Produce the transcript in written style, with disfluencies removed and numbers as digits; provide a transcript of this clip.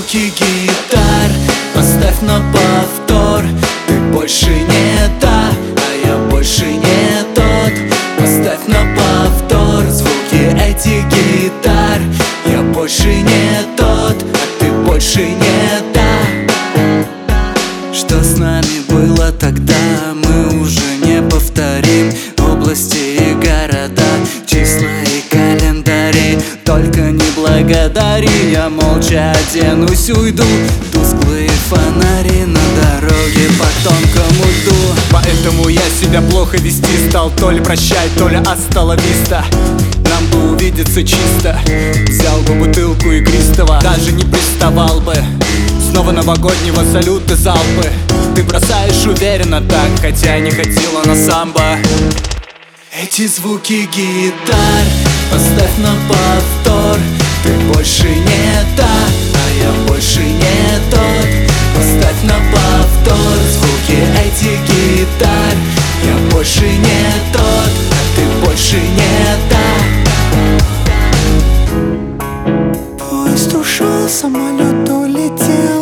звуки гитар, поставь на повтор. Ты больше не та, а я больше не тот. Поставь на повтор звуки этих гитар. Я больше не тот, а ты больше не та. Что с нами было тогда, мы уже не повторим. Области и города, числа и календари. Только не благодари, я молча оденусь, уйду. Тусклые фонари на дороге по тонкому льду. Поэтому я себя плохо вести стал. То ли прощай, то ли астала виста. Нам бы увидеться чисто. Взял бы бутылку игристого, даже не приставал бы. Снова новогоднего салюта залпы. Ты бросаешь уверенно так, хотя не хотела на самбо. Эти звуки гитар, поставь на повтор. Ты больше не та, а я больше не тот. Поставь на повтор звуки этих гитар. Я больше не тот, а ты больше не та. Поезд ушел, самолет улетел.